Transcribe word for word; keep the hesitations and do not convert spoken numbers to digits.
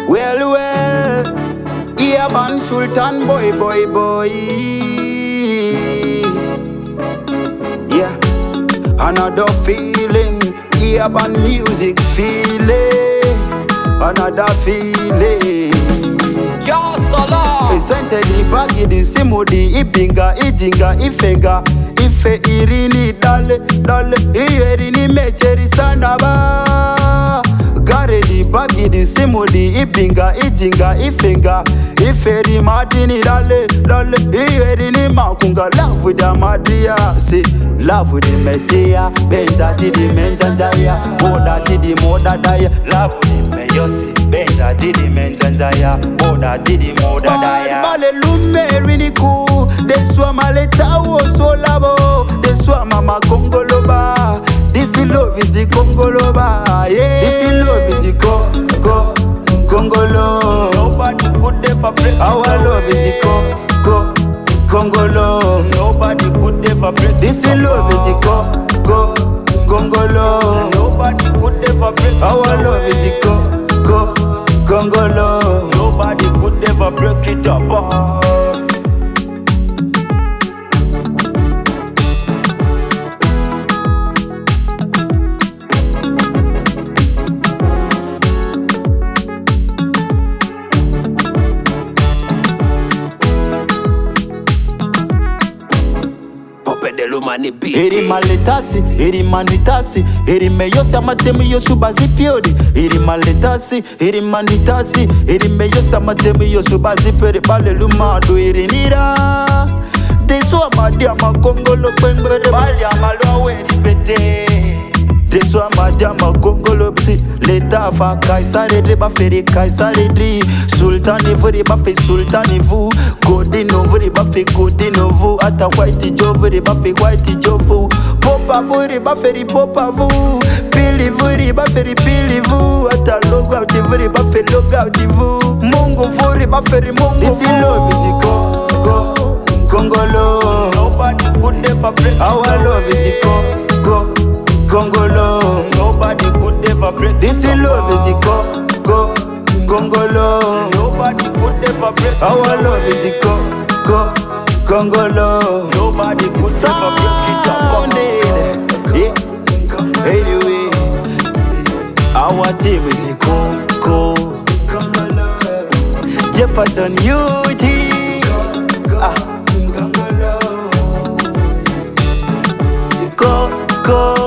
Well, well, Iyaban Sultan boy, boy, boy. Yeah, another feeling, Iyaban music feeling, another feeling. Yo, Solo. Esente di bagi di simudi, ibinga, ijinga, ifenga, ife irini dale, dale, iyerini mecheri sana ba. Gare di bagi di simudi, ibinga, ijinga, ifenga, iferi madini dale, dale, iyerini makunga. Love with the madria, see, love with the metia, benza didi menza jaya, moda didi moda daya, love with the meyosi. Benza didi menzanzaya, moda didi moda daya. Bale lume riniku, deswa maleta wo so labo, deswa mama kongoloba. This love is the Congoloba, yeah. This love is the co co Congolo. Nobody could ever break. Our love is the co co Congolo. Nobody could ever break. This love is the co co Congolo. Nobody could ever break. Our love is the co Go, Congolo. Nobody could ever break it up. Eri maletasi, eri manitasi, eri meyosi amatemu yosubazi piodi. Eri maletasi, eri manitasi, eri meyosi amatemu yosubazi piodi. Bale lumado eri nira. Deso amadi amakongolo pengere. Bale amalo weri pete. Deso amadi amakongolo psi. Leta fa kaisare de baferi kaisare dri. Sultani vuri bafe sultani vu. Godino vuri bafe godino vu. Ata white jo vuri bafe white jo vu. Popa vuri baferi popa vu. Pili vuri baferi pili vu. Ata logo out vuri bafe logo out vu. Mungu vuri baferi mungu. This love is the go go Congolo. Nobody could ever break. Our love is the go go Congolo. Nobody could ever break. This love is the go go Congolo. Nobody could ever break. Our love is the go go Congolo. Nobody could ever break it up. Yeah. Anyway, our team is the go go Congolo. Jefferson U G. Ah. Go go.